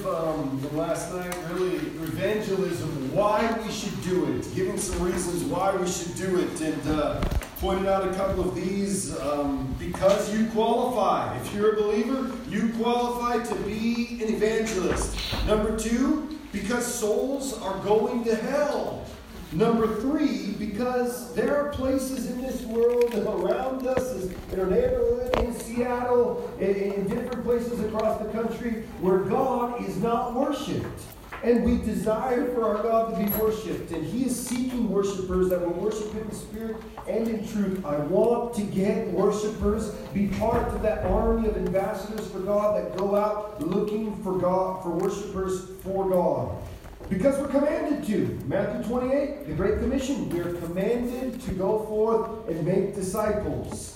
last night, really, evangelism, why we should do it, giving some reasons why we should do it, and pointed out a couple of these. Because you qualify. If you're a believer, you qualify to be an evangelist. Number 2, because souls are going to hell. Number 3, because there are places in this world around us, in our neighborhood, in Seattle, in different places across the country, where God is not worshipped. And we desire for our God to be worshipped. And He is seeking worshipers that will worship Him in spirit and in truth. I want to get worshipers, be part of that army of ambassadors for God that go out looking for God, for worshipers for God. Because we're commanded to. Matthew 28, the Great Commission. We're commanded to go forth and make disciples.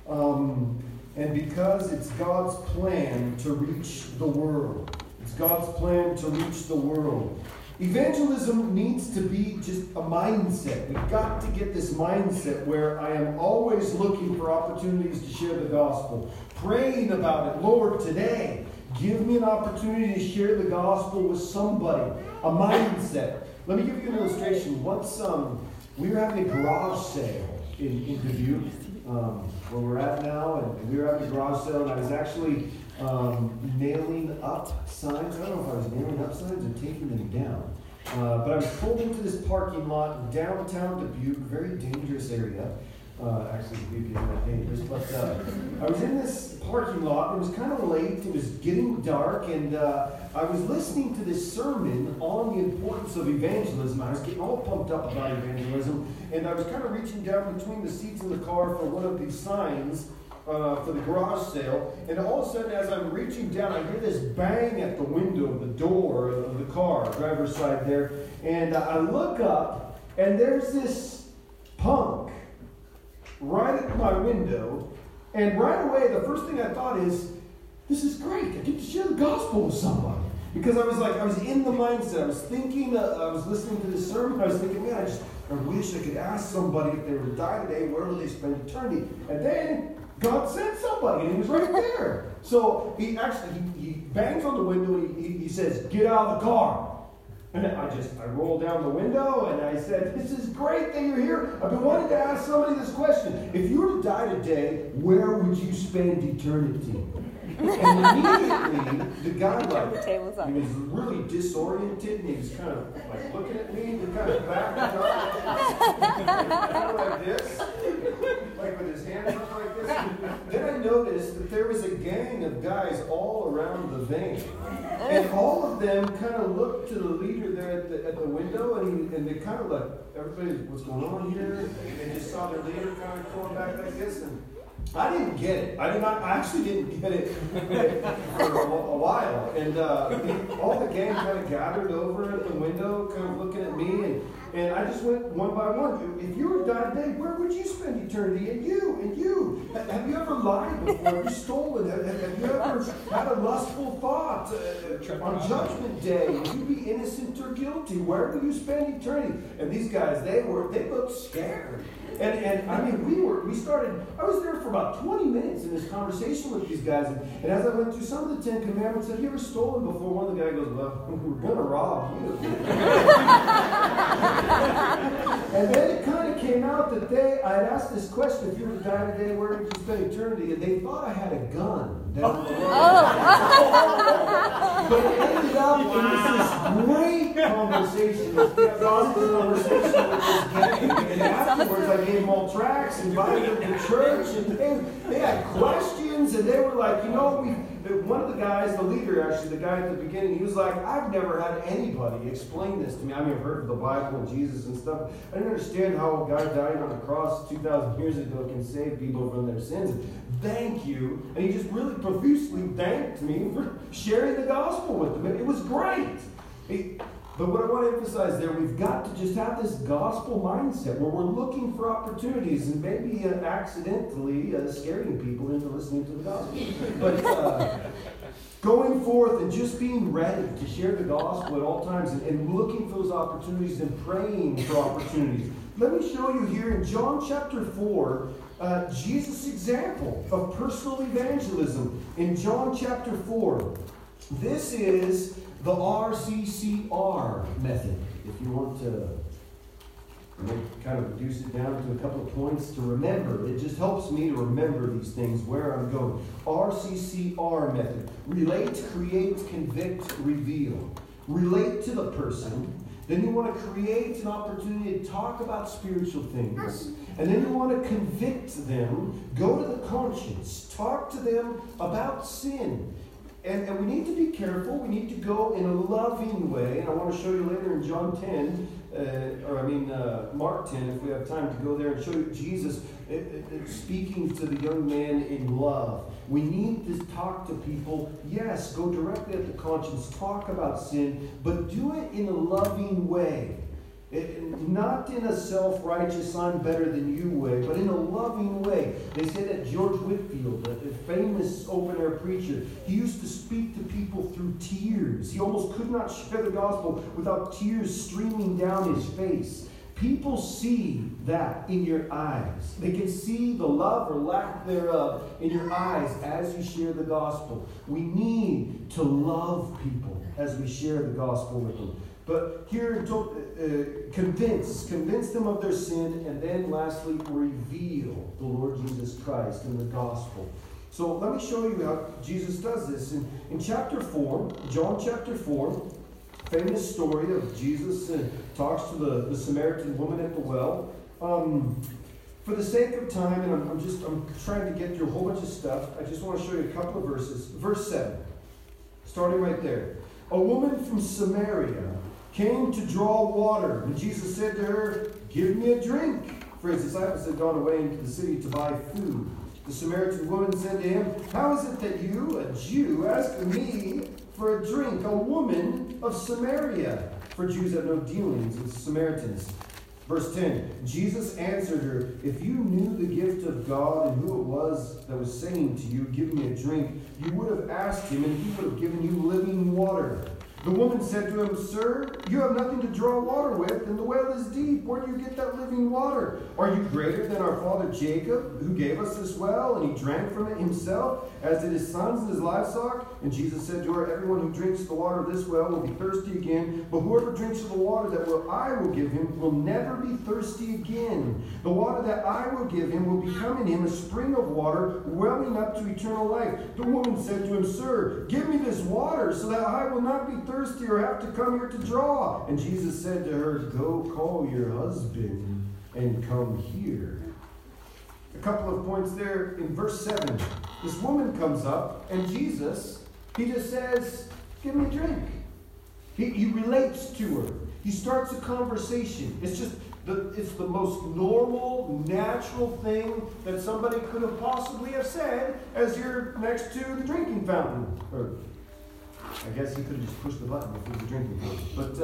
And because it's God's plan to reach the world. It's God's plan to reach the world. Evangelism needs to be just a mindset. We've got to get this mindset where I am always looking for opportunities to share the gospel. Praying about it. Lord, today, give me an opportunity to share the gospel with somebody. A mindset. Let me give you an illustration. Once we were having a garage sale in Dubuque, where we're at now, and we were having a garage sale, and I was actually nailing up signs. I don't know if I was nailing up signs or taking them down. But I was pulled into this parking lot in downtown Dubuque, very dangerous area. Actually, Dubuque isn't that dangerous, but I was in this parking lot. It was kind of late. It was getting dark, and I was listening to this sermon on the importance of evangelism. I was getting all pumped up about evangelism, and I was kind of reaching down between the seats in the car for one of these signs for the garage sale, and all of a sudden, as I'm reaching down, I hear this bang at the window of the door of the car, driver's side there, and I look up, and there's this punk right at my window, and right away, the first thing I thought is, this is great, I get to share the gospel with somebody. Because I was in the mindset, I was thinking, I was listening to this sermon, I was thinking, man, I wish I could ask somebody if they were to die today, where will they spend eternity? And then God sent somebody, and he was right there. So he bangs on the window, and he says, get out of the car. And I rolled down the window, and I said, this is great that you're here. I've been wanting to ask somebody this question. If you were to die today, where would you spend eternity? And immediately, the guy, he was really disoriented, and he was kind of like looking at me, and kind of backed up, kind of like this, like with his hands up like this. Then I noticed that there was a gang of guys all around the van, and all of them kind of looked to the leader there at the window, and they kind of like, everybody, what's going on here? And they just saw their leader kind of going back like this, and I didn't get it. I actually didn't get it for a while. And all the gang kind of gathered over at the window, kind of looking at me. And I just went one by one. If you were to die today, where would you spend eternity? And you. Have you ever lied before? Have you stolen? Have you ever had a lustful thought on Judgment Day? Will you be innocent or guilty? Where will you spend eternity? And these guys, they looked scared. And I mean, I was there for about 20 minutes in this conversation with these guys. And as I went through some of the 10 Commandments, have you ever stolen before? One of the guys goes, well, we're going to rob you. And then it kind of came out that I had asked this question, if you were to die today, where would you spend eternity? And they thought I had a gun down the road. But it ended up in this great conversation, this gospel conversation with this gang. And afterwards, I gave them all tracts, invited them to church, and they had questions, and they were like, one of the guys, the leader actually, the guy at the beginning, he was like, I've never had anybody explain this to me. I mean, I've heard of the Bible and Jesus and stuff. I didn't understand how a guy dying on a cross 2,000 years ago can save people from their sins. Thank you. And he just really profusely thanked me for sharing the gospel with them. It was great. But what I want to emphasize there, we've got to just have this gospel mindset where we're looking for opportunities and maybe accidentally scaring people into listening to the gospel. But going forth and just being ready to share the gospel at all times and looking for those opportunities and praying for opportunities. Let me show you here in John chapter 4, Jesus' example of personal evangelism. In John chapter 4, This is the RCCR method. If you want to kind of reduce it down to a couple of points to remember, it just helps me to remember these things, where I'm going. RCCR method. Relate, create, convict, reveal. Relate to the person. Then you want to create an opportunity to talk about spiritual things. And then you want to convict them. Go to the conscience. Talk to them about sin. And we need to be careful. We need to go in a loving way. And I want to show you later in John 10, Mark 10, if we have time to go there and show you Jesus speaking to the young man in love. We need to talk to people. Yes, go directly at the conscience. Talk about sin, but do it in a loving way. Not in a self-righteous, I'm better than you way, but in a loving way. They say that George Whitefield, a famous open-air preacher, he used to speak to people through tears. He almost could not share the gospel without tears streaming down his face. People see that in your eyes. They can see the love or lack thereof in your eyes as you share the gospel. We need to love people as we share the gospel with them. But here, convince them of their sin, and then lastly, reveal the Lord Jesus Christ in the gospel. So let me show you how Jesus does this. In chapter 4, John chapter 4, famous story of Jesus talks to the Samaritan woman at the well. For the sake of time, and I'm trying to get through a whole bunch of stuff, I just want to show you a couple of verses. Verse 7, starting right there. A woman from Samaria came to draw water. And Jesus said to her, "Give me a drink." For his disciples had gone away into the city to buy food. The Samaritan woman said to him, "How is it that you, a Jew, ask me for a drink, a woman of Samaria?" For Jews have no dealings with Samaritans. Verse 10, Jesus answered her, "If you knew the gift of God and who it was that was saying to you, 'Give me a drink,' you would have asked him, and he would have given you living water." The woman said to him, "Sir, you have nothing to draw water with, and the well is deep. Where do you get that living water? Are you greater than our father Jacob, who gave us this well, and he drank from it himself, as did his sons and his livestock?" And Jesus said to her, "Everyone who drinks the water of this well will be thirsty again, but whoever drinks of the water that I will give him will never be thirsty again. The water that I will give him will become in him a spring of water welling up to eternal life." The woman said to him, "Sir, give me this water so that I will not be thirsty or have to come here to draw." And Jesus said to her, "Go call your husband and come here." A couple of points there in verse 7. This woman comes up, and Jesus, he just says, "Give me a drink." He relates to her. He starts a conversation. It's the most normal, natural thing that somebody could have possibly have said as you're next to the drinking fountain. Or I guess he could have just pushed the button if it was a drinking fountain.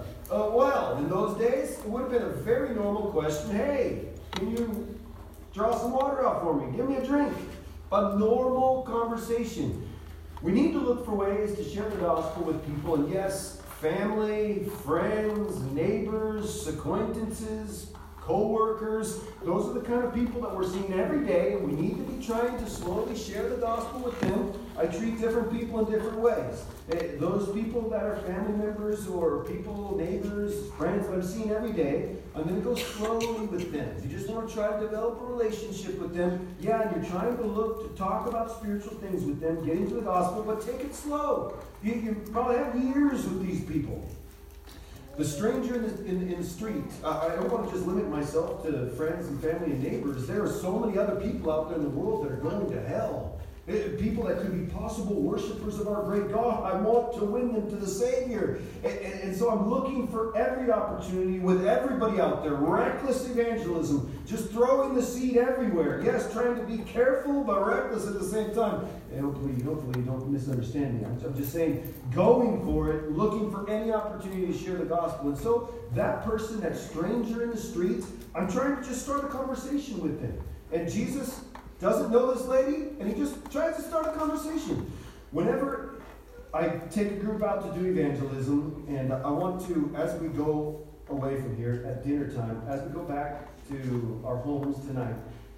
But, in those days, it would have been a very normal question. "Hey, can you draw some water out for me? Give me a drink." A normal conversation. We need to look for ways to share the gospel with people. And yes, family, friends, neighbors, acquaintances, co-workers, those are the kind of people that we're seeing every day, and we need to be trying to slowly share the gospel with them. I treat different people in different ways. Those people that are family members or people, neighbors, friends that I'm seeing every day, I'm going to go slowly with them. If you just want to try to develop a relationship with them, and you're trying to look to talk about spiritual things with them, get into the gospel, but take it slow. You probably have years with these people. The stranger in the street, I don't want to just limit myself to friends and family and neighbors. There are so many other people out there in the world that are going to hell. People that could be possible worshipers of our great God. I want to win them to the Savior. And so I'm looking for every opportunity with everybody out there. Reckless evangelism. Just throwing the seed everywhere. Yes, trying to be careful but reckless at the same time. And hopefully you don't misunderstand me. I'm just saying, going for it, looking for any opportunity to share the gospel. And so that person, that stranger in the streets, I'm trying to just start a conversation with them. And Jesus doesn't know this lady, and he just tries to start a conversation. Whenever I take a group out to do evangelism, and I want to, as we go away from here at dinner time, as we go back to our homes tonight,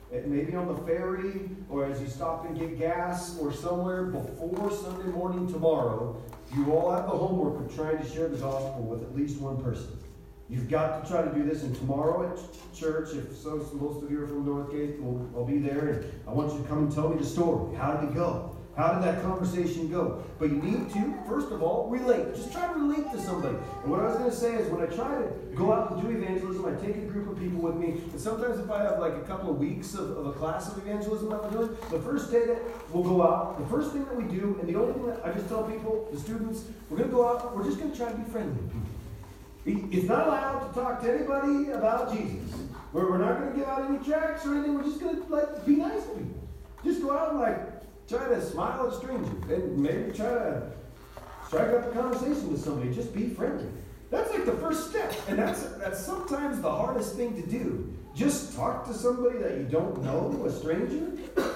maybe on the ferry, or as you stop and get gas, or somewhere before Sunday morning tomorrow, you all have the homework of trying to share the gospel with at least one person. You've got to try to do this, and tomorrow at church, if so, most of you are from Northgate, I'll be there, and I want you to come and tell me the story. How did it go? How did that conversation go? But you need to, first of all, relate. Just try to relate to somebody. And what I was going to say is when I try to go out and do evangelism, I take a group of people with me. And sometimes if I have like a couple of weeks of a class of evangelism that we're doing, the first day that we'll go out, the first thing that we do, and the only thing that I just tell people, the students, we're going to go out, we're just going to try to be friendly with people. It's not allowed to talk to anybody about Jesus. We're not going to give out any tracts or anything. We're just going to be nice to people. Just go out and try to smile at strangers and maybe try to strike up a conversation with somebody. Just be friendly. That's like the first step, and that's sometimes the hardest thing to do. Just talk to somebody that you don't know, a stranger.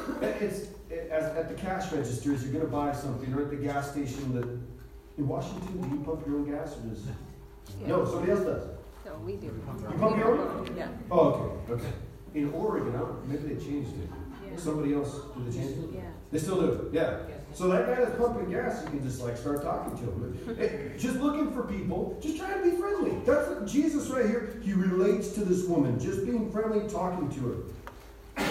At the cash registers, you're going to buy something, or at the gas station. In Washington, do you pump your own gas, or does? Yeah. No, somebody else does. No, we do. You pump your own? Yeah. Oh, okay. In Oregon, maybe they changed it. Yeah. Somebody else, do they change it? Yeah. They still do, yeah. So that guy that's pumping gas, you can just start talking to him. Just looking for people, just trying to be friendly. That's what Jesus right here, he relates to this woman, just being friendly, talking to her.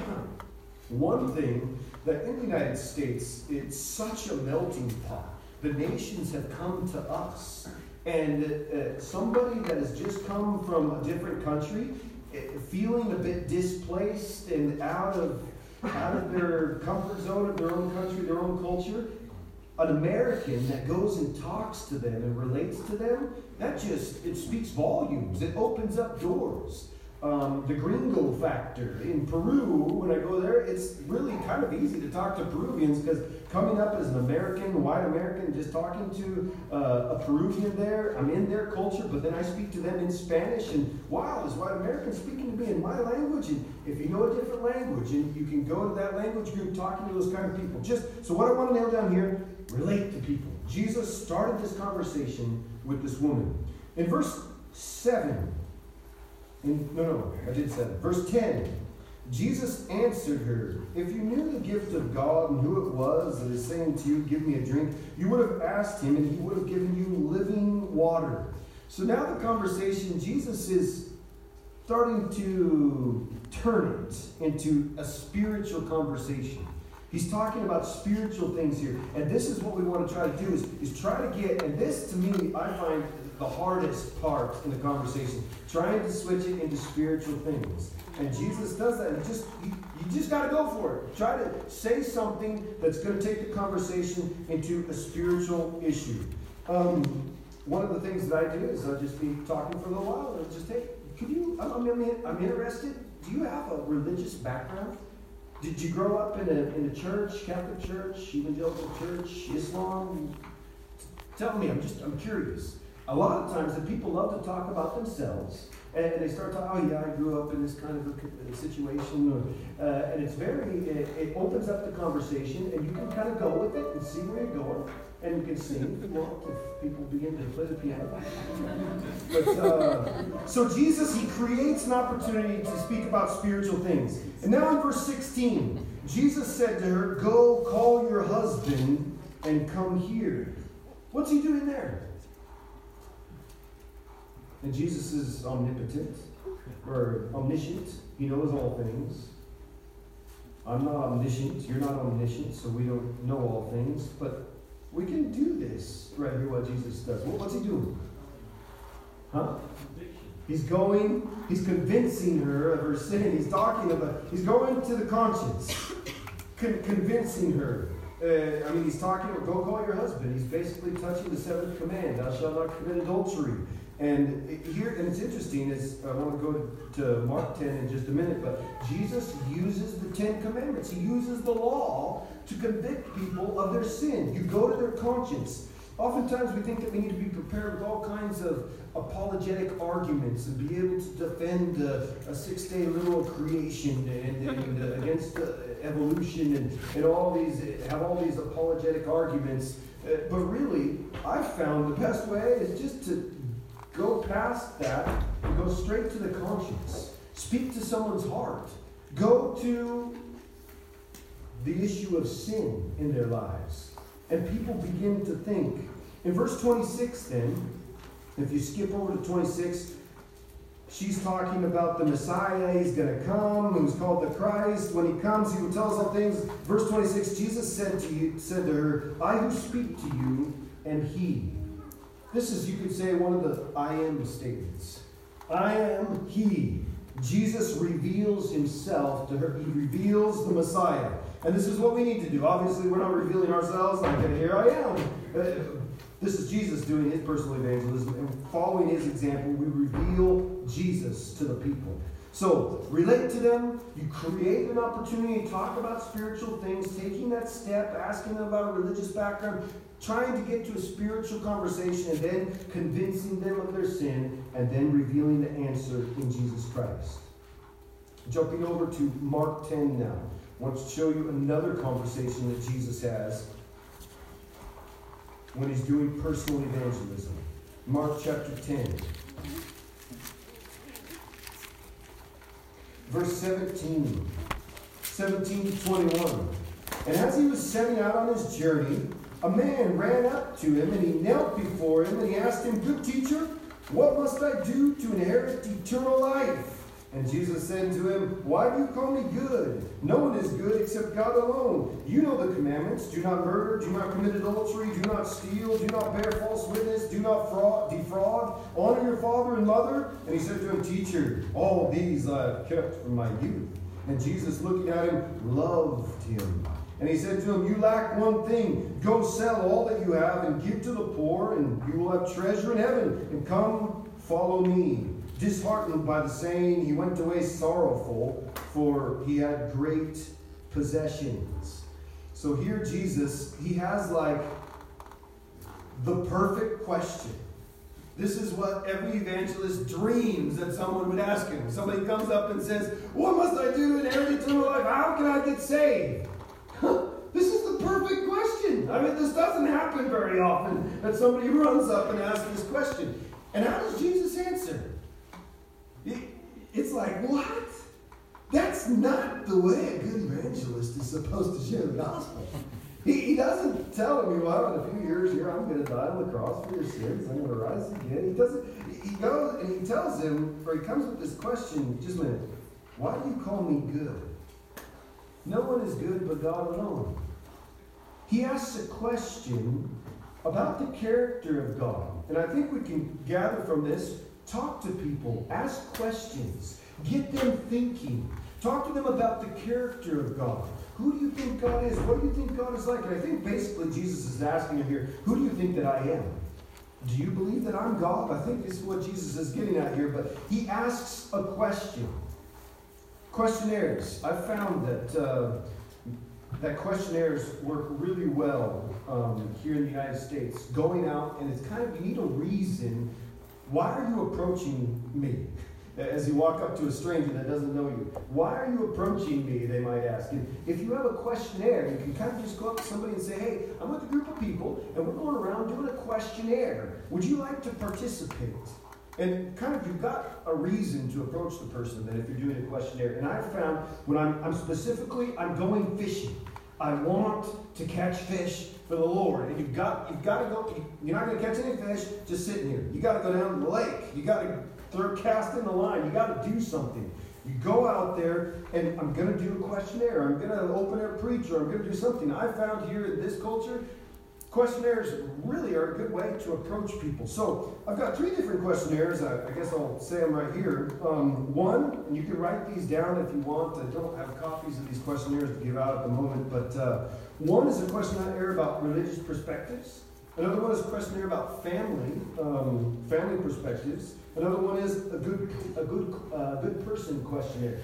One thing that in the United States, it's such a melting pot. The nations have come to us. And somebody that has just come from a different country, feeling a bit displaced and out of their comfort zone of their own country, their own culture, an American that goes and talks to them and relates to them, it speaks volumes. It opens up doors. The gringo factor. In Peru, when I go there, it's really kind of easy to talk to Peruvians because coming up as an American, white American, just talking to a Peruvian there, I'm in their culture, but then I speak to them in Spanish, and wow, this white American speaking to me in my language, and if you know a different language, and you can go to that language group talking to those kind of people. So what I want to nail down here, relate to people. Jesus started this conversation with this woman. In verse 7, I did 7. Verse 10, Jesus answered her, "If you knew the gift of God and who it was that is saying to you, 'Give me a drink,' you would have asked him and he would have given you living water." So now the conversation, Jesus is starting to turn it into a spiritual conversation. He's talking about spiritual things here. And this is what we want to try to do, is try to get, and this to me, I find the hardest part in the conversation, trying to switch it into spiritual things. And Jesus does that. You just got to go for it. Try to say something that's going to take the conversation into a spiritual issue. One of the things that I do is I'll just be talking for a little while and just I'm interested. Do you have a religious background? Did you grow up in a church, Catholic church, evangelical church, Islam? Tell me, I'm curious. A lot of times the people love to talk about themselves, and they start talking, I grew up in this kind of a situation, and it opens up the conversation, and you can kind of go with it and see where you're going, and you can sing if you want, if people begin to play the piano. But, so Jesus, he creates an opportunity to speak about spiritual things. And now in verse 16, Jesus said to her, "Go call your husband and come here." What's he doing there? And Jesus is omnipotent, or omniscient. He knows all things. I'm not omniscient. You're not omniscient, so we don't know all things. But we can do this right here, what Jesus does. What's he doing? He's convincing her of her sin. He's going to the conscience, convincing her. He's talking, go call your husband. He's basically touching the 7th command, thou shalt not commit adultery. And it's interesting, I want to go to Mark 10 in just a minute, but Jesus uses the 10 commandments. He uses the law to convict people of their sin. You go to their conscience. Oftentimes we think that we need to be prepared with all kinds of apologetic arguments and be able to defend a 6-day literal creation and against evolution and all these, have all these apologetic arguments. But really, I've found the best way is just to go past that and go straight to the conscience. Speak to someone's heart. Go to the issue of sin in their lives. And people begin to think. In verse 26 then, if you skip over to 26, she's talking about the Messiah. He's going to come, who's called the Christ. When he comes, he will tell us all things. Verse 26, Jesus said to her, I who speak to you am he. This is, you could say, one of the I am statements. I am he. Jesus reveals himself to her. He reveals the Messiah. And this is what we need to do. Obviously, we're not revealing ourselves like, here I am. This is Jesus doing his personal evangelism. And following his example, we reveal Jesus to the people. So, relate to them. You create an opportunity to talk about spiritual things, taking that step, asking them about a religious background, trying to get to a spiritual conversation, and then convincing them of their sin, and then revealing the answer in Jesus Christ. Jumping over to Mark 10 now. I want to show you another conversation that Jesus has when he's doing personal evangelism. Mark chapter 10. Verse 17 to 21. And as he was setting out on his journey, a man ran up to him, and he knelt before him, and he asked him, Good teacher, what must I do to inherit eternal life? And Jesus said to him, Why do you call me good? No one is good except God alone. You know the commandments. Do not murder, do not commit adultery, do not steal, do not bear false witness, do not defraud, honor your father and mother. And he said to him, Teacher, all these I have kept from my youth. And Jesus, looking at him, loved him. And he said to him, You lack one thing. Go sell all that you have and give to the poor, and you will have treasure in heaven. And come, follow me. Disheartened by the saying, he went away sorrowful, for he had great possessions. So here Jesus, he has like the perfect question. This is what every evangelist dreams that someone would ask him. Somebody comes up and says, What must I do to inherit eternal life? How can I get saved? This is the perfect question. I mean, this doesn't happen very often, that somebody runs up and asks this question. And how does Jesus answer? It's like, what? That's not the way a good evangelist is supposed to share the gospel. He doesn't tell me, well, in a few years here, I'm going to die on the cross for your sins. I'm going to rise again. He goes and he tells him, or he comes with this question, just a minute, why do you call me good? No one is good but God alone. He asks a question about the character of God. And I think we can gather from this, talk to people, ask questions, get them thinking. Talk to them about the character of God. Who do you think God is? What do you think God is like? And I think basically Jesus is asking him here, who do you think that I am? Do you believe that I'm God? I think this is what Jesus is getting at here, but he asks a question. Questionnaires. I found that questionnaires work really well here in the United States. Going out, and it's kind of, you need a reason. Why are you approaching me? As you walk up to a stranger that doesn't know you. Why are you approaching me, they might ask. And if you have a questionnaire, you can kind of just go up to somebody and say, hey, I'm with a group of people, and we're going around doing a questionnaire. Would you like to participate? And kind of, you've got a reason to approach the person that if you're doing a questionnaire. And I've found when I'm going fishing. I want to catch fish for the Lord. And you've got to go, you're not going to catch any fish just sitting here. You got to go down to the lake. You got to cast in the line. You got to do something. You go out there, and I'm going to do a questionnaire. I'm going to open air preach, or I'm going to do something. I found here in this culture, questionnaires really are a good way to approach people. So I've got 3 different questionnaires. I guess I'll say them right here. One, and you can write these down if you want. I don't have copies of these questionnaires to give out at the moment, but one is a questionnaire about religious perspectives. Another one is a questionnaire about family perspectives. Another one is a good person questionnaire.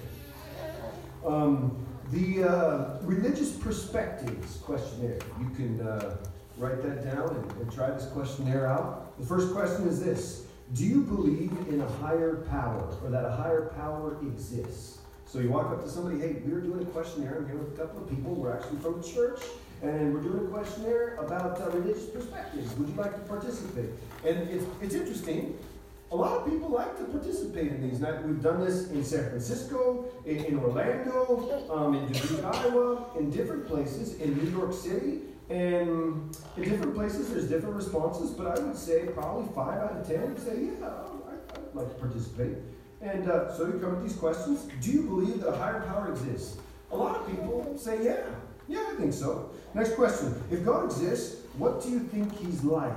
The religious perspectives questionnaire. You can write that down and try this questionnaire out. The first question is this: do you believe in a higher power, or that a higher power exists? So you walk up to somebody, hey, we're doing a questionnaire. I'm here with a couple of people. We're actually from a church. And we're doing a questionnaire about religious perspectives. Would you like to participate? And it's interesting. a lot of people like to participate in these. Now, we've done this in San Francisco, in Orlando, in Dubuque, Iowa, in different places, in New York City. And in different places, there's different responses, but I would say probably 5 out of 10 say, yeah, I'd like to participate. And so you come with these questions. Do you believe that a higher power exists? A lot of people say, yeah, I think so. Next question. If God exists, what do you think he's like?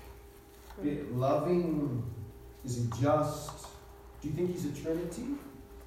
Loving? Is he just? Do you think he's a Trinity?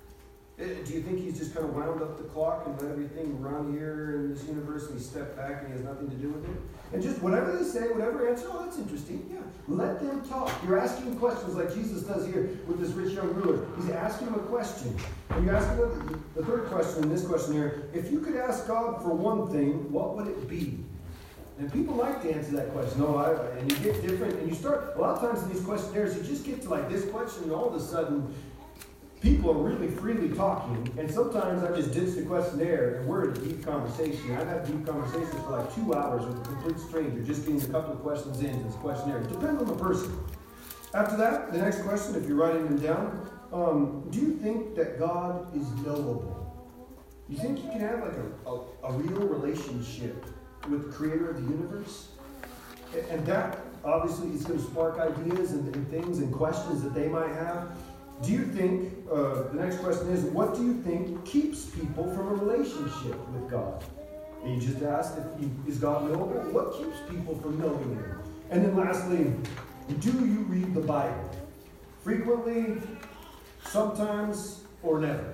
Do you think he's just kind of wound up the clock and let everything run here in this universe and he stepped back and he has nothing to do with it? And just whatever they say, whatever answer, oh, that's interesting. Yeah, let them talk. You're asking questions like Jesus does here with this rich young ruler. He's asking him a question. And you ask him the third question in this question here, if you could ask God for one thing, what would it be? And people like to answer that question. And you get different, and you start, a lot of times in these questionnaires, you just get to like this question, and all of a sudden, people are really freely talking. And sometimes I just ditch the questionnaire, and we're in a deep conversation. I've had deep conversations for like 2 hours with a complete stranger, just getting a couple of questions into this questionnaire. It depends on the person. After that, the next question, if you're writing them down, do you think that God is knowable? You think you can have like a real relationship with the creator of the universe? And that obviously is going to spark ideas and things and questions that they might have. Do you think, the next question is, what do you think keeps people from a relationship with God? And you just asked, is God knowable? What keeps people from knowing him? And then lastly, do you read the Bible? Frequently, sometimes, or never?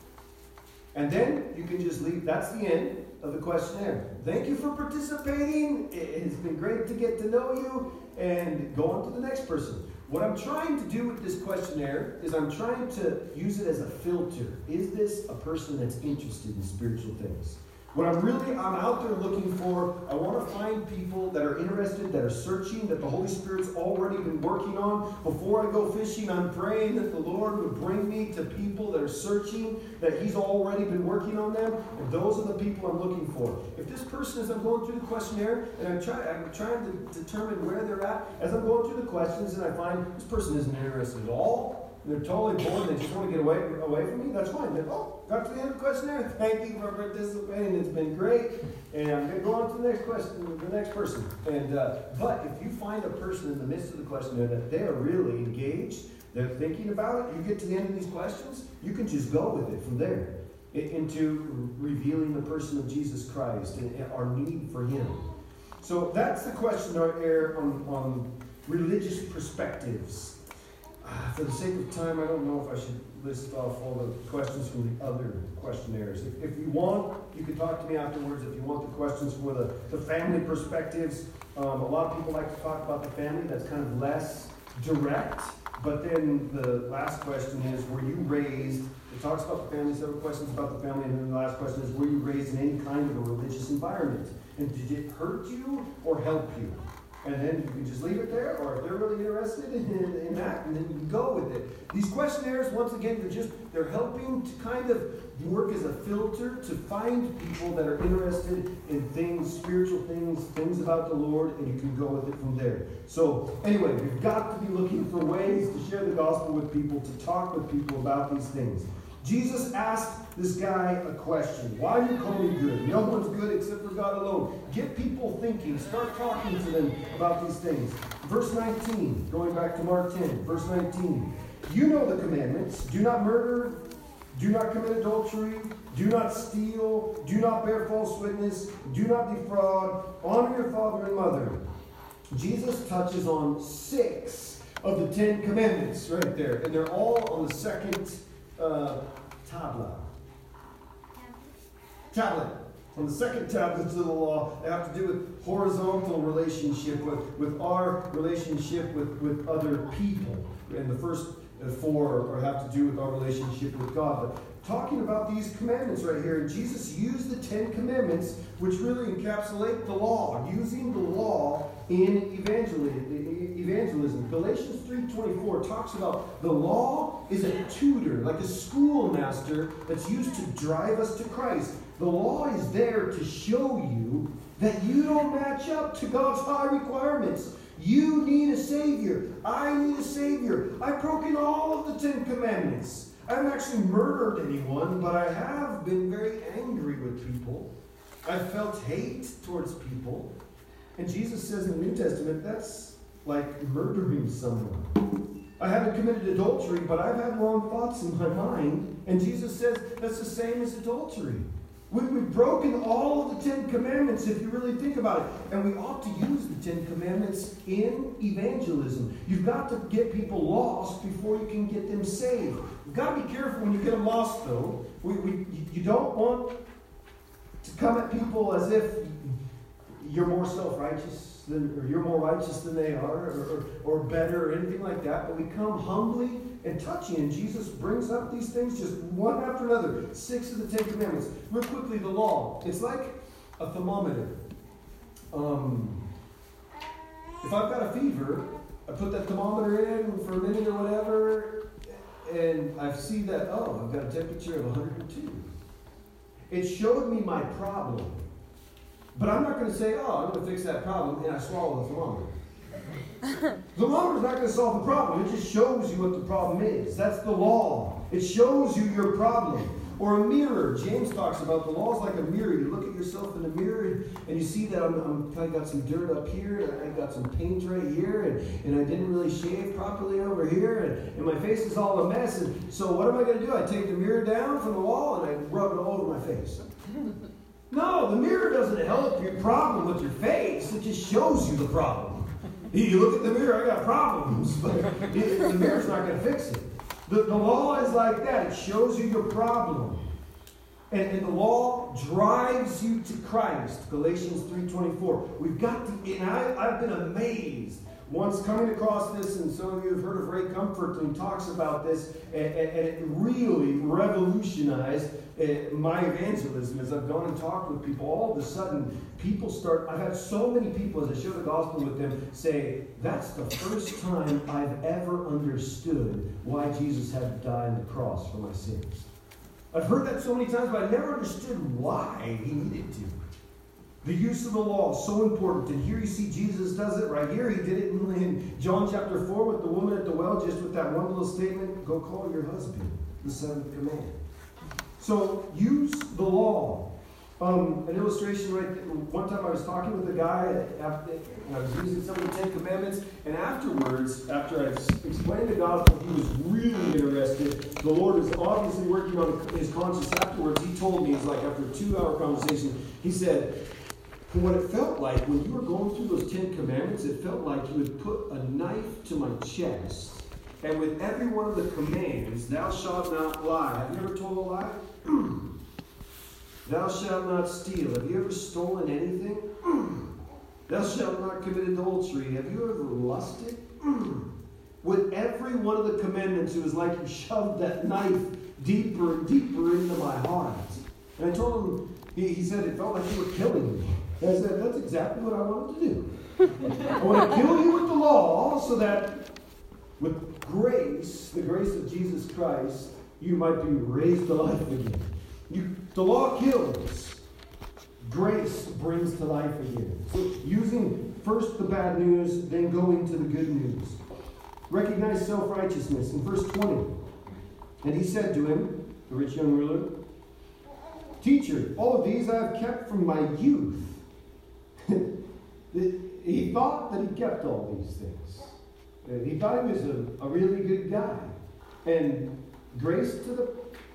And then you can just leave. That's the end of the questionnaire. Thank you for participating. It has been great to get to know you. And go on to the next person. What I'm trying to do with this questionnaire is I'm trying to use it as a filter. Is this a person that's interested in spiritual things? What I'm out there looking for, I want to find people that are interested, that are searching, that the Holy Spirit's already been working on. Before I go fishing, I'm praying that the Lord would bring me to people that are searching, that he's already been working on them. And those are the people I'm looking for. If this person, as I'm going through the questionnaire, and I'm trying to determine where they're at, as I'm going through the questions and I find this person isn't interested at all, they're totally bored and they just want to get away from me, that's fine. Then, got to the end of the questionnaire. Thank you for participating. It's been great. And I'm going to go on to the next question, the next person. And but if you find a person in the midst of the questionnaire that they are really engaged, they're thinking about it, you get to the end of these questions, you can just go with it from there into revealing the person of Jesus Christ and our need for him. So that's the questionnaire on religious perspectives. For the sake of time, I don't know if I should list off all the questions from the other questionnaires. If you want, you can talk to me afterwards. If you want the questions for the family perspectives, a lot of people like to talk about the family. That's kind of less direct. But then the last question is, were you raised? It talks about the family, several questions about the family, and then the last question is, were you raised in any kind of a religious environment? And did it hurt you or help you? And then you can just leave it there, or if they're really interested in that, and then you can go with it. These questionnaires, once again, they're helping to kind of work as a filter to find people that are interested in things, spiritual things about the Lord, and you can go with it from there. So, anyway, we've got to be looking for ways to share the gospel with people, to talk with people about these things. Jesus asked this guy a question. Why do you call me good? No one's good except for God alone. Get people thinking. Start talking to them about these things. Verse 19, going back to Mark 10, verse 19. You know the commandments. Do not murder. Do not commit adultery. Do not steal. Do not bear false witness. Do not defraud. Honor your father and mother. Jesus touches on 6 of the 10 commandments right there. And they're all on the second tablet. On the second tablet of the law, they have to do with horizontal relationship, with our relationship with other people. And the first 4 have to do with our relationship with God. But talking about these commandments right here, Jesus used the 10 commandments, which really encapsulate the law, using the law in evangelism. Galatians 3:24 talks about the law is a tutor, like a schoolmaster that's used to drive us to Christ. The law is there to show you that you don't match up to God's high requirements. You need a Savior. Savior. I need a Savior. I've broken all of the 10 Commandments. I haven't actually murdered anyone, but I have been very angry with people. I've felt hate towards people. And Jesus says in the New Testament, that's like murdering someone. I haven't committed adultery, but I've had wrong thoughts in my mind. And Jesus says that's the same as adultery. We've broken all of the 10 Commandments, if you really think about it. And we ought to use the 10 Commandments in evangelism. You've got to get people lost before you can get them saved. You've got to be careful when you get them lost, though. You don't want to come at people as if you're more self-righteous than, or you're more righteous than they are, or better, or anything like that. But we come humbly and touching, and Jesus brings up these things just one after another. 6 of the 10 Commandments. Real quickly, the law. It's like a thermometer. If I've got a fever, I put that thermometer in for a minute or whatever, and I see that, I've got a temperature of 102. It showed me my problem. But I'm not going to say, I'm going to fix that problem, and I swallow the thermometer. The thermometer's not going to solve the problem. It just shows you what the problem is. That's the law. It shows you your problem. Or a mirror. James talks about the law is like a mirror. You look at yourself in the mirror, and you see that I'm kind of got some dirt up here, and I got some paint right here, and I didn't really shave properly over here, and my face is all a mess. And so what am I going to do? I take the mirror down from the wall, and I rub it all over my face. No, the mirror doesn't help your problem with your face. It just shows you the problem. You look at the mirror, I got problems, but the mirror's not going to fix it. The law is like that. It shows you your problem. And the law drives you to Christ. Galatians 3:24. We've got to, and I've been amazed once coming across this, and some of you have heard of Ray Comfort, and he talks about this, and it really revolutionized my evangelism. As I've gone and talked with people, all of a sudden, I've had so many people, as I share the gospel with them, say, that's the first time I've ever understood why Jesus had to die on the cross for my sins. I've heard that so many times, but I never understood why he needed to. The use of the law is so important. And here you see Jesus does it right here. He did it in John chapter 4 with the woman at the well, just with that one little statement, go call your husband, the seventh command. So use the law. An illustration right there. One time I was talking with a guy, and I was using some of the 10 Commandments, and afterwards, after I explained the gospel, he was really interested. The Lord was obviously working on his conscience afterwards. He told me, it's like after a 2-hour conversation, he said, what it felt like when you were going through those 10 Commandments, it felt like you would put a knife to my chest, and with every one of the commands, thou shalt not lie. Have you ever told a lie? Thou shalt not steal. Have you ever stolen anything? Thou shalt not commit adultery. Have you ever lusted? With every one of the commandments, it was like you shoved that knife deeper and deeper into my heart. And I told him, he said, it felt like you were killing me. And I said, that's exactly what I wanted to do. I want to kill you with the law so that with grace, the grace of Jesus Christ, you might be raised to life again. The law kills. Grace brings to life again. So using first the bad news, then going to the good news. Recognize self-righteousness. In verse 20, and he said to him, the rich young ruler, Teacher, all of these I have kept from my youth. He thought that he kept all these things. He thought he was a really good guy. And grace to the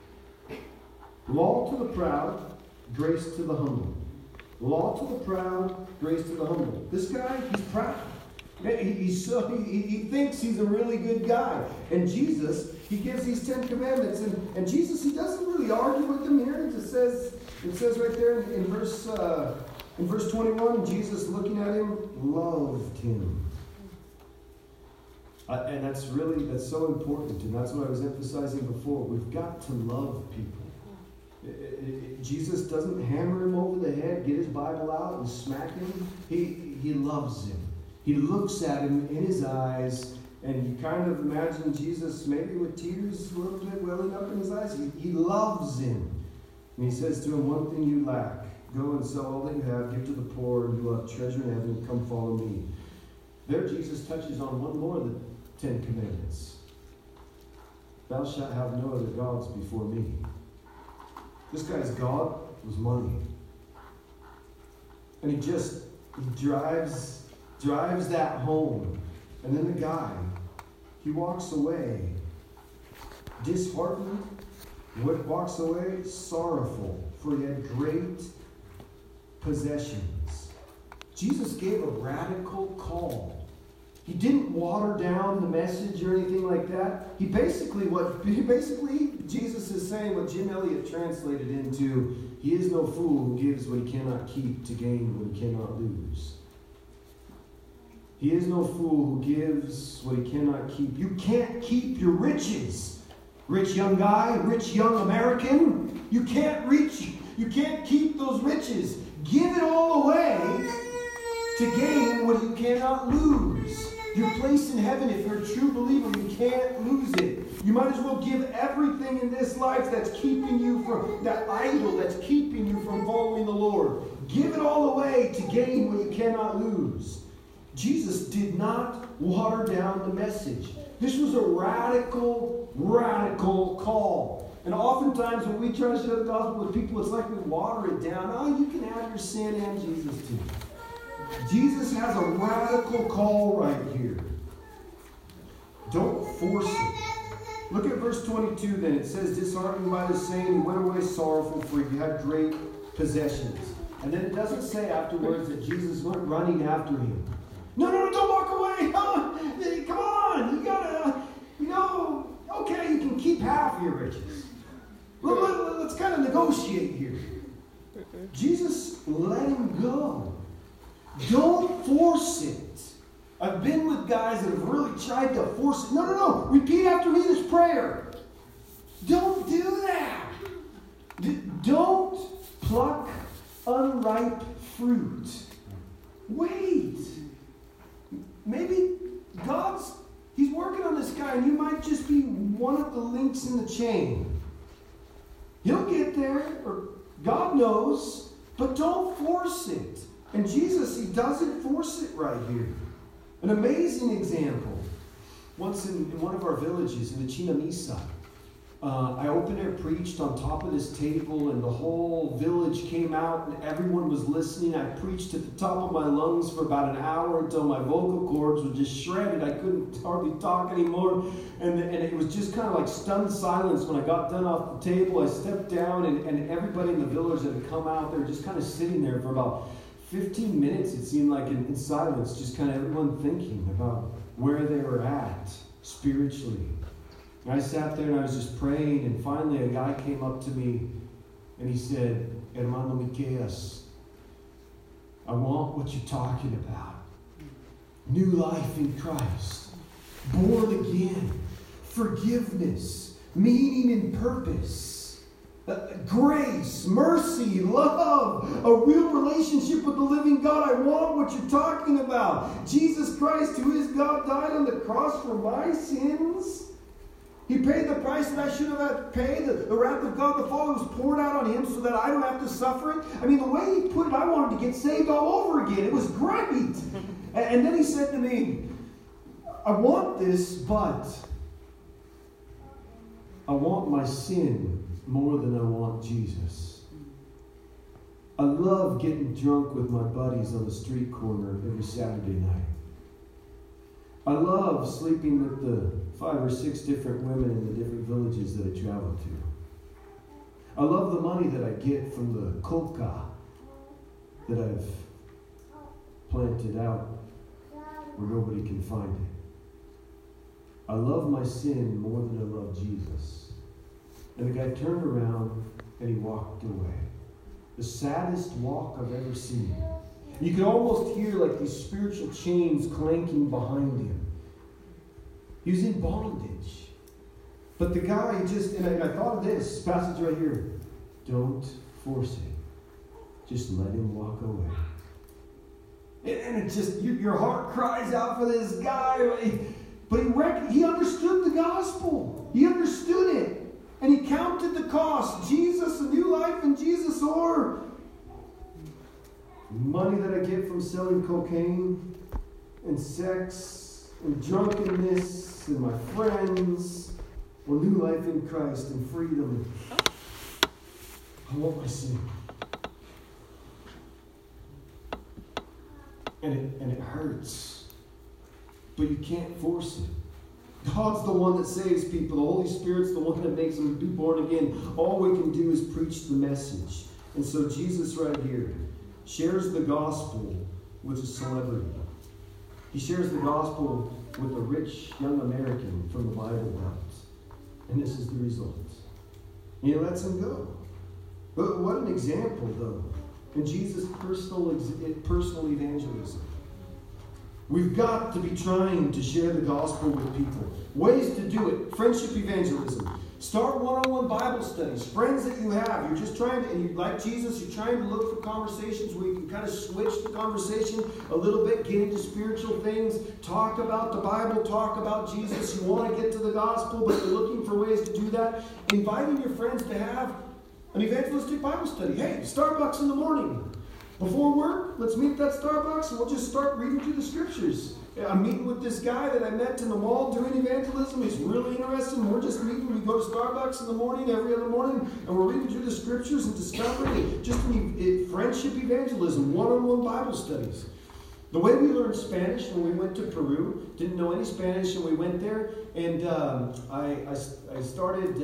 law to the proud, grace to the humble. Law to the proud, grace to the humble. This guy, he's proud. He thinks he's a really good guy. And Jesus, he gives these 10 commandments. And Jesus, he doesn't really argue with them here. It says right there in verse 21, Jesus, looking at him, loved him. And that's so important. And that's what I was emphasizing before. We've got to love people. Jesus doesn't hammer him over the head, get his Bible out and smack him. He loves him. He looks at him in his eyes, and you kind of imagine Jesus maybe with tears a little bit welling up in his eyes. He loves him. And he says to him, one thing you lack. Go and sell all that you have, give to the poor, and you will have treasure in heaven. Come follow me. There Jesus touches on one more of the 10 Commandments. Thou shalt have no other gods before me. This guy's God was money. And he drives that home. And then the guy, he walks away disheartened, walks away sorrowful, for he had great possessions. Jesus gave a radical call. He didn't water down the message or anything like that. Basically, Jesus is saying what Jim Elliot translated into, he is no fool who gives what he cannot keep to gain what he cannot lose. He is no fool who gives what he cannot keep. You can't keep your riches. Rich young guy, rich young American, you can't keep those riches. Give it all away to gain what you cannot lose. Your place in heaven, if you're a true believer, you can't lose it. You might as well give everything in this life that's keeping you from, that idol that's keeping you from following the Lord. Give it all away to gain what you cannot lose. Jesus did not water down the message. This was a radical call. And oftentimes when we try to share the gospel with people, it's like we water it down. Oh, you can have your sin and Jesus too. Jesus has a radical call right here. Don't force it. Look at verse 22 then. It says, disheartened by the saying, he went away sorrowful, for he had great possessions. And then it doesn't say afterwards that Jesus went running after him. No, don't walk away. Come on. You gotta, okay, you can keep half your riches. Let's kind of negotiate here. Jesus let him go. Don't force it. I've been with guys that have really tried to force it. No. Repeat after me this prayer. Don't do that. Don't pluck unripe fruit. Wait. Maybe he's working on this guy, and you might just be one of the links in the chain. He'll get there, or God knows, but don't force it. And Jesus, he doesn't force it right here. An amazing example. Once in one of our villages, in the Chinamisa, I open air preached on top of this table, and the whole village came out, and everyone was listening. I preached at the top of my lungs for about an hour until my vocal cords were just shredded. I couldn't hardly talk anymore, and it was just kind of like stunned silence. When I got done off the table, I stepped down, and everybody in the village that had come out, they were just kind of sitting there for about 15 minutes, it seemed like, in silence, just kind of everyone thinking about where they were at spiritually. And I sat there and I was just praying, and finally a guy came up to me and he said, Hermano Miqueas, I want what you're talking about. New life in Christ, born again, forgiveness, meaning and purpose. Grace, mercy, love, a real relationship with the living God. I want what you're talking about. Jesus Christ, who is God, died on the cross for my sins. He paid the price that I should have had to pay. The wrath of God the Father was poured out on him so that I don't have to suffer it. I mean, the way he put it, I wanted to get saved all over again. It was great. And then he said to me, I want this, but I want my sin more than I want Jesus. I love getting drunk with my buddies on the street corner every Saturday night. I love sleeping with the 5 or 6 different women in the different villages that I travel to. I love the money that I get from the coca that I've planted out where nobody can find it. I love my sin more than I love Jesus. And the guy turned around and he walked away. The saddest walk I've ever seen. You could almost hear like these spiritual chains clanking behind him. He was in bondage. But the guy and I thought of this passage right here. Don't force it. Just let him walk away. And it just, your heart cries out for this guy. But he understood the gospel. He understood it. And he counted the cost. Jesus, a new life in Jesus, or money that I get from selling cocaine. and sex and drunkenness and my friends, or new life in Christ and freedom. I want my sin. And it hurts. But you can't force it. God's the one that saves people. The Holy Spirit's the one that makes them be born again. All we can do is preach the message. And so Jesus right here shares the gospel with a celebrity. He shares the gospel with a rich young American from the Bible Belt. And this is the result. He lets him go. But what an example, though, in Jesus' personal evangelism. We've got to be trying to share the gospel with people. Ways to do it. Friendship evangelism. Start one-on-one Bible studies. Friends that you have. You're just trying to, and you, like Jesus, you're trying to look for conversations where you can kind of switch the conversation a little bit, get into spiritual things, talk about the Bible, talk about Jesus. You want to get to the gospel, but you're looking for ways to do that. Inviting your friends to have an evangelistic Bible study. Hey, Starbucks in the morning. Before work, let's meet at that Starbucks and we'll just start reading through the scriptures. I'm meeting with this guy that I met in the mall doing evangelism. He's really interested, and we're just meeting. We go to Starbucks in the morning, every other morning, and we're reading through the scriptures and discovering just friendship evangelism, one-on-one Bible studies. The way we learned Spanish when we went to Peru, didn't know any Spanish, and we went there, and I started...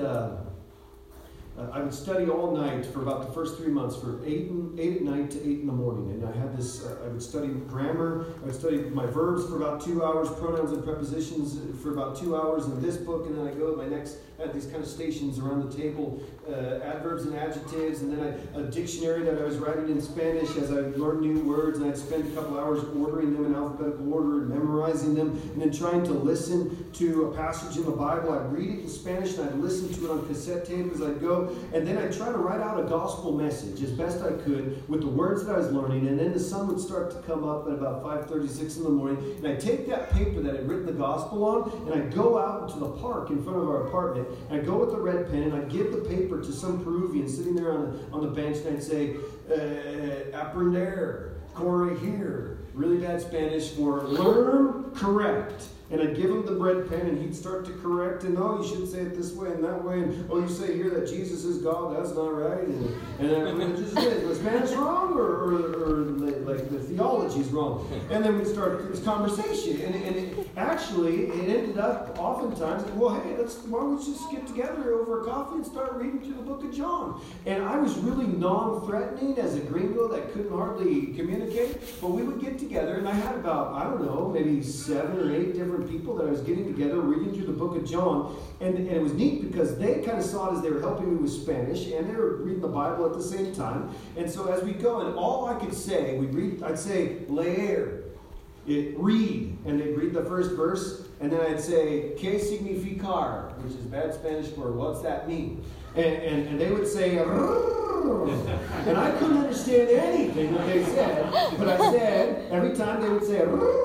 I would study all night for about the first 3 months, for 8 at night to 8 in the morning. And I had this, I would study grammar, I would study my verbs for about 2 hours, pronouns and prepositions for about 2 hours in this book, and then I go at my next, I had these kind of stations around the table, adverbs and adjectives, and then a dictionary that I was writing in Spanish as I learned new words, and I'd spend a couple hours ordering them in alphabetical order and memorizing them, and then trying to listen to a passage in the Bible. I'd read it in Spanish, and I'd listen to it on cassette tape as I'd go. And then I'd try to write out a gospel message as best I could with the words that I was learning. And then the sun would start to come up at about 5:36 in the morning. And I'd take that paper that I'd written the gospel on, and I'd go out into the park in front of our apartment. And I'd go with the red pen, and I'd give the paper to some Peruvian sitting there on the bench, and I'd say, aprender, corregir. Really bad Spanish for learn, correct. And I'd give him the red pen, and he'd start to correct, and oh, you should say it this way and that way, and oh, you say here that Jesus is God, that's not right, and then just was Spanish wrong, or like the theology's wrong, and then we'd start this conversation, and it ended up oftentimes, well, hey, why don't we just get together over a coffee and start reading through the book of John? And I was really non-threatening as a gringo that couldn't hardly communicate, but we would get together, and I had about, I don't know, maybe 7 or 8 different people that I was getting together reading through the book of John, and it was neat because they kind of saw it as they were helping me with Spanish, and they were reading the Bible at the same time. And so as we go, and all I could say, I'd say leer, read, and they'd read the first verse, and then I'd say que significar, which is bad Spanish for what's that mean, and they would say and I couldn't understand anything that they said, but I said every time they would say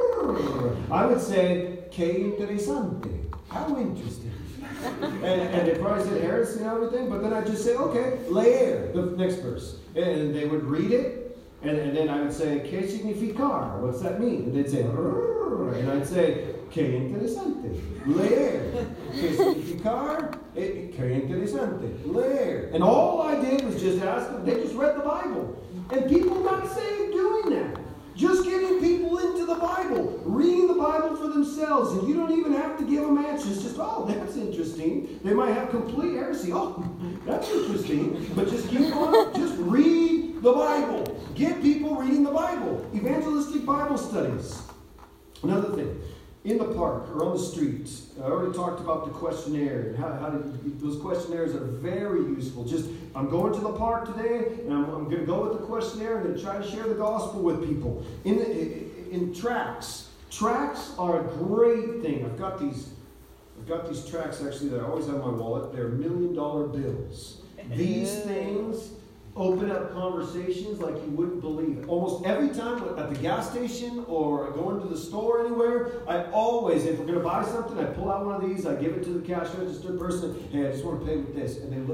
I would say que interesante, how interesting. And they probably said heresy and everything, but then I'd just say, okay, leer, the next verse. And they would read it, and then I would say, que significar, what's that mean? And they'd say, and I'd say, que interesante, leer. Que significar, que interesante, leer. And all I did was just ask them, they just read the Bible. And people got saved doing that. Just getting people into the Bible, reading the Bible for themselves, and you don't even have to give them answers. Just, oh, that's interesting. They might have complete heresy. Oh, that's interesting. But just keep on. Just read the Bible. Get people reading the Bible. Evangelistic Bible studies. Another thing. In the park or on the street, I already talked about the questionnaire and those questionnaires are very useful. Just, I'm going to the park today, and I'm going to go with the questionnaire and try to share the gospel with people. In tracts are a great thing. I've got these tracts actually that I always have in my wallet. They're $1 million bills. These things open up conversations like you wouldn't believe. Almost every time at the gas station or going to the store anywhere, I always, if we're going to buy something, I pull out one of these, I give it to the cash register person, hey, I just want to pay with this. And they look at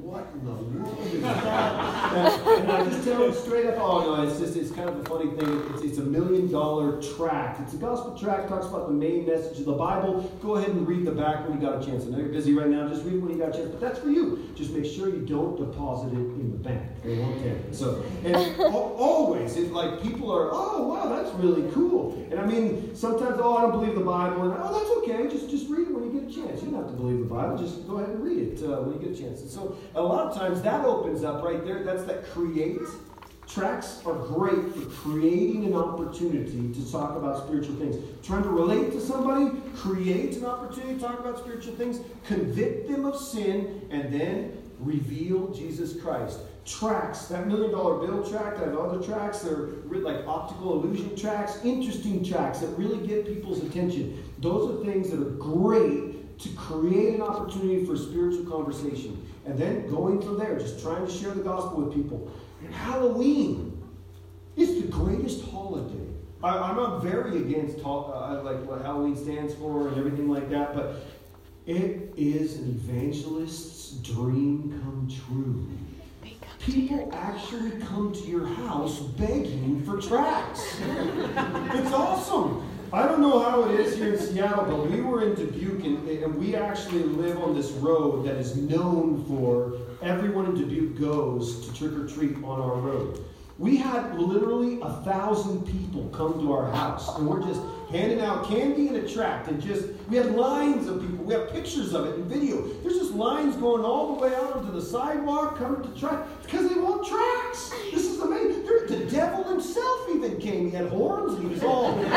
what in the world is that? And I just tell them straight up, oh no, it's kind of a funny thing. It's a $1 million tract. It's a gospel tract, talks about the main message of the Bible. Go ahead and read the back when you got a chance. I know you're busy right now, just read when you got a chance, but that's for you. Just make sure you don't deposit it in the bank. They won't take it. So, and always, it's like people are, oh wow, that's really cool. And I mean, sometimes, oh, I don't believe the Bible, and oh, that's okay. Just read it when you get a chance. You don't have to believe the Bible. Just go ahead and read it when you get a chance. And so, a lot of times that opens up right there. That's that create. Tracts are great for creating an opportunity to talk about spiritual things. Trying to relate to somebody, create an opportunity to talk about spiritual things, convict them of sin, and then reveal Jesus Christ. Tracts, that $1 million bill tract, I have other tracts that are like optical illusion tracts, interesting tracts that really get people's attention. Those are things that are great to create an opportunity for spiritual conversation. And then going from there, just trying to share the gospel with people. Halloween is the greatest holiday. I'm not very against like what Halloween stands for and everything like that, but it is an evangelist's dream come true. People actually come to your house begging for tracts. It's awesome. I don't know how it is here in Seattle, but we were in Dubuque, and we actually live on this road that is known for everyone in Dubuque goes to trick or treat on our road. We had literally 1,000 people come to our house, and we're just handing out candy and a tract, and we had lines of people. We have pictures of it and video. There's just lines going all the way out onto the sidewalk, coming to tract, because they want tracts. This is amazing. The devil himself even came. He had horns, and he was all, he came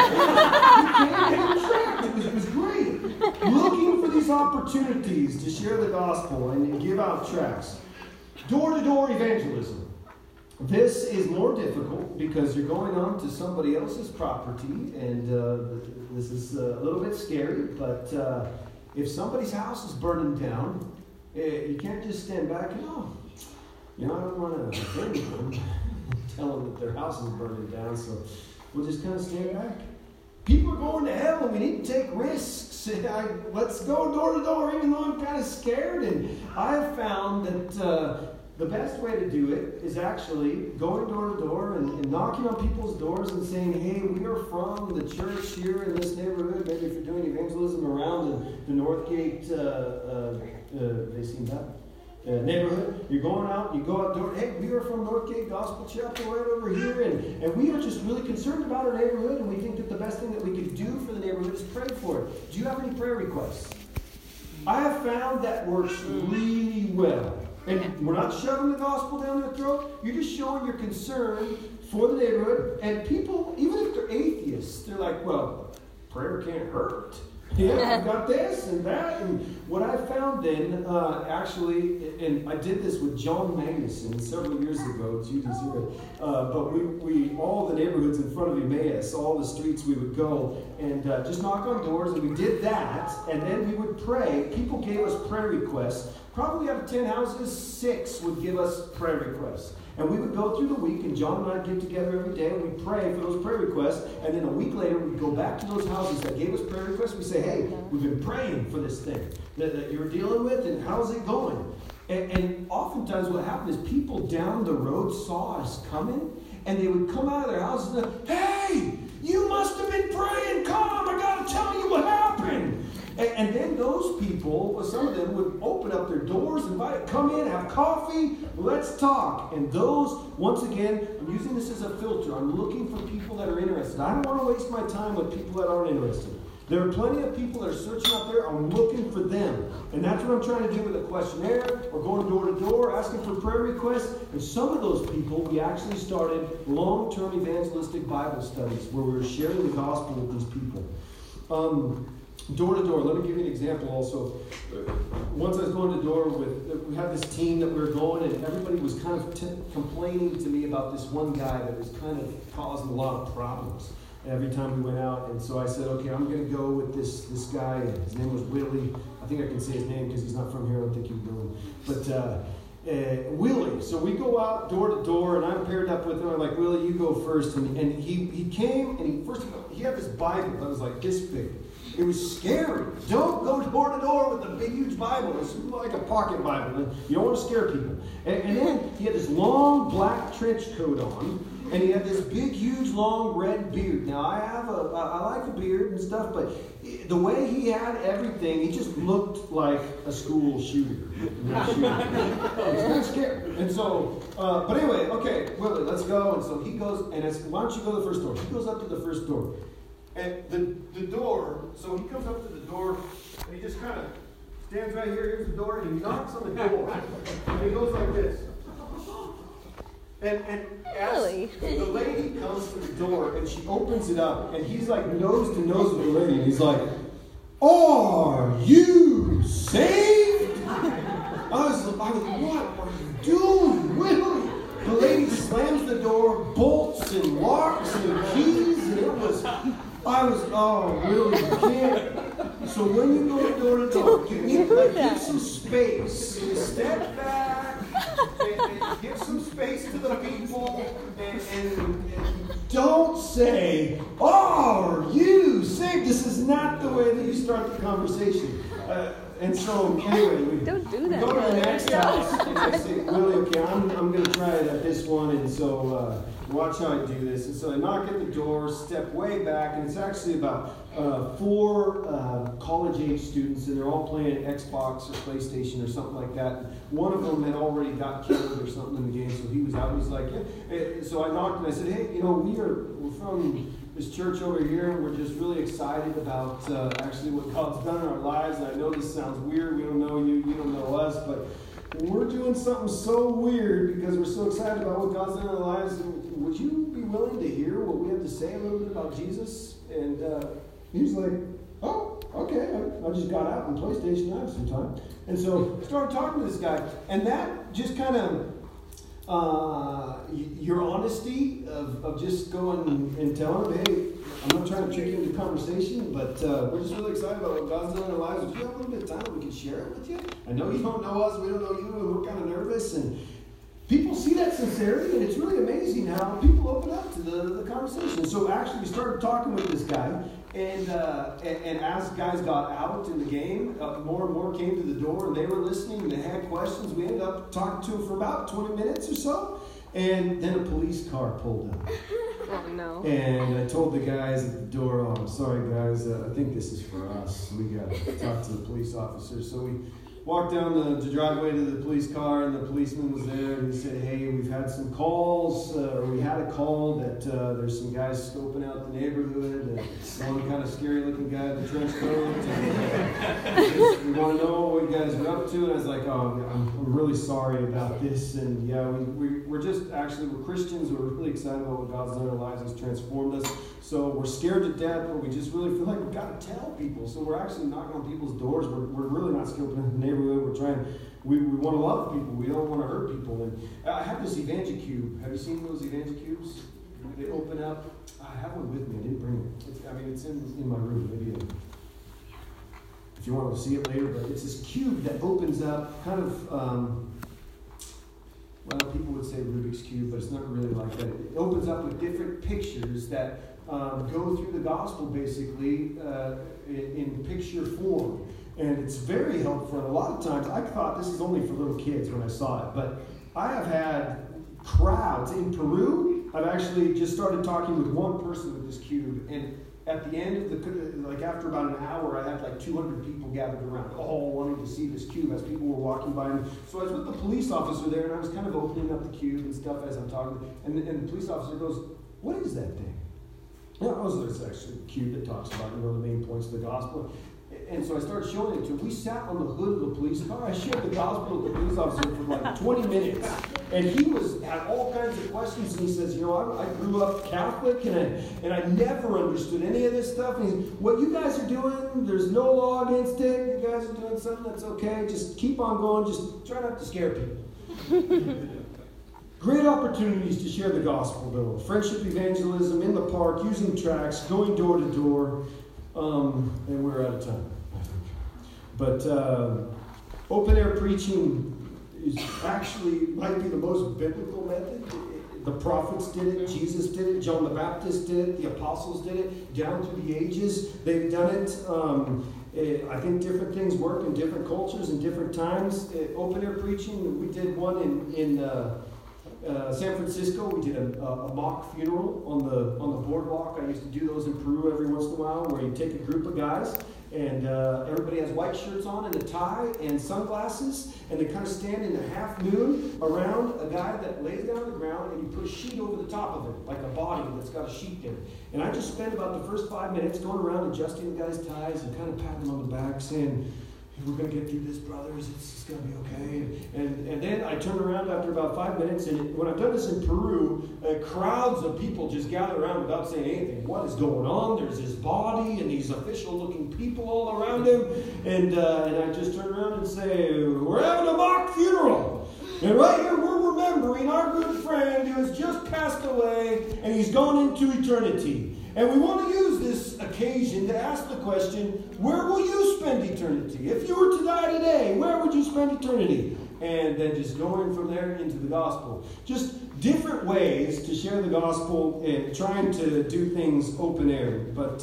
and had a tract. It was great. Looking for these opportunities to share the gospel and give out tracts. Door-to-door evangelism. This is more difficult because you're going on to somebody else's property, and this is a little bit scary, but if somebody's house is burning down, you can't just stand back and, I don't want to offend them, tell them that their house is burning down, so we'll just kind of stand back. People are going to hell, and we need to take risks. Let's go door to door, even though I'm kind of scared, and I've found that the best way to do it is actually going door to door and knocking on people's doors and saying, hey, we are from the church here in this neighborhood. Maybe if you're doing evangelism around the Northgate, neighborhood, you go out door, hey, we are from Northgate Gospel Chapel right over here, and we are just really concerned about our neighborhood, and we think that the best thing that we could do for the neighborhood is pray for it. Do you have any prayer requests? I have found that works really well. And we're not shoving the gospel down their throat. You're just showing your concern for the neighborhood. And people, even if they're atheists, they're like, well, prayer can't hurt. Yeah, I've got this and that. And what I found then, actually, and I did this with John Magnuson several years ago, Judy's here, but we all the neighborhoods in front of Emmaus, all the streets we would go and just knock on doors, and we did that, and then we would pray. People gave us prayer requests. Probably out of 10 houses, 6 would give us prayer requests. And we would go through the week, and John and I get together every day, and we'd pray for those prayer requests. And then a week later, we'd go back to those houses that gave us prayer requests. We say, hey, we've been praying for this thing that you're dealing with, and how's it going? And oftentimes what happened is people down the road saw us coming, and they would come out of their houses and say, hey, you must have been praying. Come, I got to tell you what happened. And then those people, some of them would open up their doors, invite, come in, have coffee, let's talk. And those, once again, I'm using this as a filter. I'm looking for people that are interested. I don't want to waste my time with people that aren't interested. There are plenty of people that are searching out there. I'm looking for them. And that's what I'm trying to do with a questionnaire or going door to door, asking for prayer requests. And some of those people, we actually started long-term evangelistic Bible studies where we were sharing the gospel with these people. Door to door. Let me give you an example also. Once I was going to door we had this team that we were going, and everybody was kind of complaining to me about this one guy that was kind of causing a lot of problems every time we went out. And so I said, okay, I'm going to go with this guy. His name was Willie. I think I can say his name because he's not from here. I don't think he'd know him. But Willie. So we go out door to door, and I'm paired up with him. I'm like, Willie, you go first. And he came, and he had this Bible that was like this big. It was scary. Don't go door to door with a big, huge Bible. It's like a pocket Bible. You don't want to scare people. And then he had this long black trench coat on, and he had this big, huge, long red beard. Now, I like a beard and stuff, but the way he had everything, he just looked like a school shooter. It's kind of scary. And so, but anyway, okay, Willie, let's go. And so he goes, and I said, why don't you go to the first door? He goes up to the first door. And the door, so he comes up to the door, and he just kind of stands right here. Here's the door, and he knocks on the door. And he goes like this. And as the lady comes to the door, and she opens it up, and he's like nose to nose with the lady, and he's like, "Are you saved?" I was like, what are you doing, Willie? The lady slams the door, bolts and locks and keys, and Willie, you can't. So when you go door to door, you need to give some space. You step back and give some space to the people, and don't say, "Are you saved?" This is not the way that you start the conversation. And so, anyway, we don't do that. Go to the next house, and I say, Willie, okay, I'm going to try it at this one, and so watch how I do this. And so I knock at the door, step way back, and it's actually about 4 college-age students, and they're all playing Xbox or PlayStation or something like that. One of them had already got killed or something in the game, so he was out. He's like, yeah. So I knocked and I said, hey, we're from this church over here, and we're just really excited about actually what God's done in our lives. And I know this sounds weird. We don't know you, you don't know us, but we're doing something so weird because we're so excited about what God's done in our lives. And would you be willing to hear what we have to say a little bit about Jesus? And he was like, oh, okay. I just got out on PlayStation. I have some time. And so I started talking to this guy. And that just kind of, your honesty of just going and telling him, hey, I'm not trying to trick you into conversation, but we're just really excited about what God's done in our lives. If you have a little bit of time, we can share it with you. I know you don't know us, we don't know you, and we're kind of nervous. And people see that sincerity, and it's really amazing how people open up to the conversation. So actually, we started talking with this guy, and as guys got out in the game, more and more came to the door, and they were listening, and they had questions. We ended up talking to him for about 20 minutes or so, and then a police car pulled up. Oh, no. And I told the guys at the door, oh, I'm sorry, guys, I think this is for us. We got to talk to the police officer. So we walked down the driveway to the police car, and the policeman was there, and he said, hey, we've had some calls, or we had a call that there's some guys scoping out the neighborhood, and one kind of scary-looking guy in the trench coat, and we want to know what you guys are up to. And I was like, oh, I'm really sorry about this, and yeah, we're just, actually, we're Christians, we're really excited about what God's done in our lives, He's transformed us, so we're scared to death, but we just really feel like we've got to tell people, so we're actually knocking on people's doors. We're really not scoping out the neighborhood. We're trying. We want to love people. We don't want to hurt people. And I have this EvangeCube. Have you seen those EvangeCubes? They open up. I have one with me. I didn't bring it. It's in my room. Maybe if you want to see it later. But it's this cube that opens up, kind of. Well, people would say Rubik's Cube, but it's not really like that. It opens up with different pictures that go through the gospel, basically, in picture form. And it's very helpful. And a lot of times, I thought this is only for little kids when I saw it, but I have had crowds in Peru. I've actually just started talking with one person with this cube, and at the end of after about an hour, I had like 200 people gathered around, all wanting to see this cube as people were walking by me. So I was with the police officer there, and I was kind of opening up the cube and stuff as I'm talking. And the police officer goes, "What is that thing?" It's actually a cube that talks about the main points of the gospel. And so I started showing it to him. We sat on the hood of the police car. I shared the gospel with the police officer for like 20 minutes. And he had all kinds of questions. And he says, I grew up Catholic, and I never understood any of this stuff. And he said, what you guys are doing, there's no law against it. You guys are doing something that's okay. Just keep on going. Just try not to scare people. Great opportunities to share the gospel, though. Friendship evangelism, in the park, using tracts, going door to door. And we're out of time, I think. But open air preaching, is actually might be the most biblical method. The prophets did it, Jesus did it, John the Baptist did it, the apostles did it, down through the ages. They've done it. I think different things work in different cultures and different times. Open air preaching, we did one in San Francisco. We did a mock funeral on the boardwalk. I used to do those in Peru every once in a while, where you take a group of guys and everybody has white shirts on and a tie and sunglasses, and they kind of stand in a half moon around a guy that lays down on the ground, and you put a sheet over the top of it, like a body that's got a sheet in it. And I just spent about the first 5 minutes going around adjusting the guy's ties and kind of patting him on the back, saying, "Hey, we're going to get through this, brothers. It's going to be okay." And then I turn around after about 5 minutes, and when I've done this in Peru, crowds of people just gather around without saying anything. What is going on? There's his body and these official-looking people all around him. And I just turn around and say, "We're having a mock funeral. And right here we're remembering our good friend who has just passed away, and he's gone into eternity. And we want to use this occasion to ask the question, where will you spend eternity? If you were to die today, where would you spend eternity?" And then just going from there into the gospel. Just different ways to share the gospel and trying to do things open air. But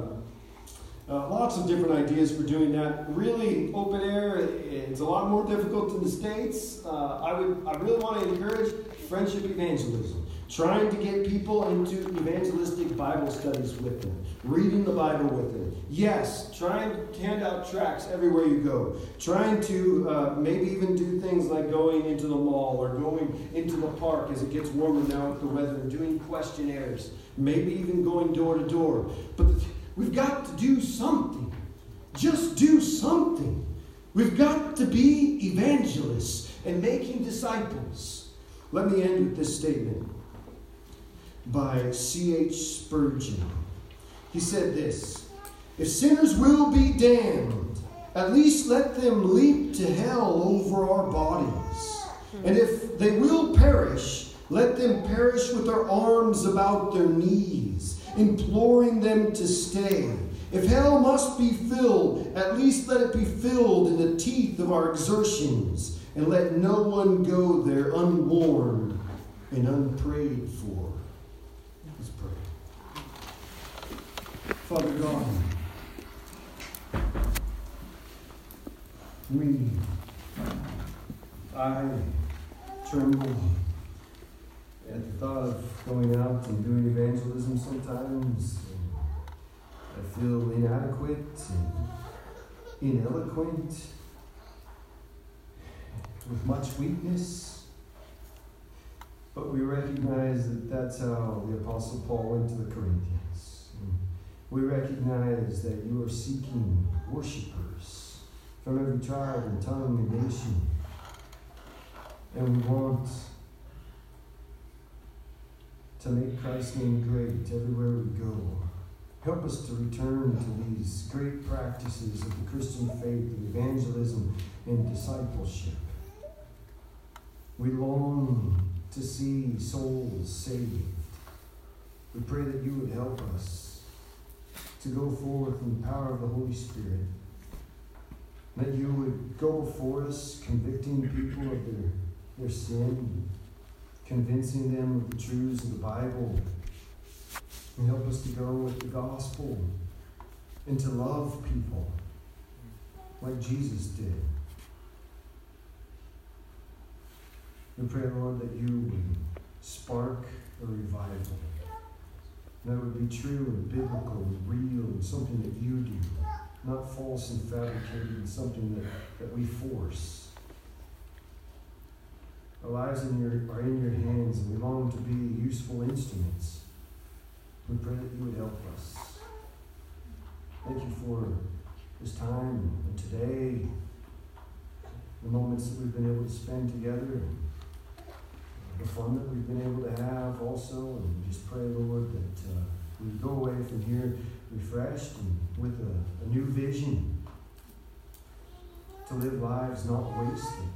lots of different ideas for doing that. Really, open air, it's a lot more difficult in the States. I really want to encourage friendship evangelism. Trying to get people into evangelistic Bible studies with them. Reading the Bible with them. Yes, trying to hand out tracts everywhere you go. Trying to maybe even do things like going into the mall or going into the park as it gets warmer now with the weather and doing questionnaires. Maybe even going door to door. But we've got to do something. Just do something. We've got to be evangelists and making disciples. Let me end with this statement by C.H. Spurgeon. He said this: "If sinners will be damned, at least let them leap to hell over our bodies. And if they will perish, let them perish with their arms about their knees, imploring them to stay. If hell must be filled, at least let it be filled in the teeth of our exertions, and let no one go there unwarned and unprayed for." Let's pray. Father God, I tremble at the thought of going out and doing evangelism sometimes. I feel inadequate and ineloquent, with much weakness. But we recognize that that's how the Apostle Paul went to the Corinthians. And we recognize that you are seeking worshipers from every tribe and tongue and nation. And we want to make Christ's name great everywhere we go. Help us to return to these great practices of the Christian faith, of evangelism and discipleship. We long to see souls saved. We pray that you would help us to go forth in the power of the Holy Spirit. That you would go before us, convicting people of their sin, convincing them of the truths of the Bible, and help us to go with the gospel and to love people like Jesus did. We pray, Lord, that you would spark a revival. That it would be true and biblical and real and something that you do, not false and fabricated and something that we force. Our lives are in your hands, and we long to be useful instruments. We pray that you would help us. Thank you for this time and today, the moments that we've been able to spend together, and the fun that we've been able to have also. And we just pray, Lord, that we go away from here refreshed and with a new vision to live lives not wasted,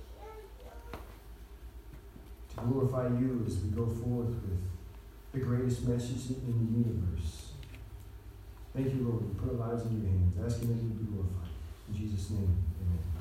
to glorify you as we go forth with the greatest message in the universe. Thank you, Lord. We put our lives in your hands, asking that you be glorified. In Jesus' name, amen.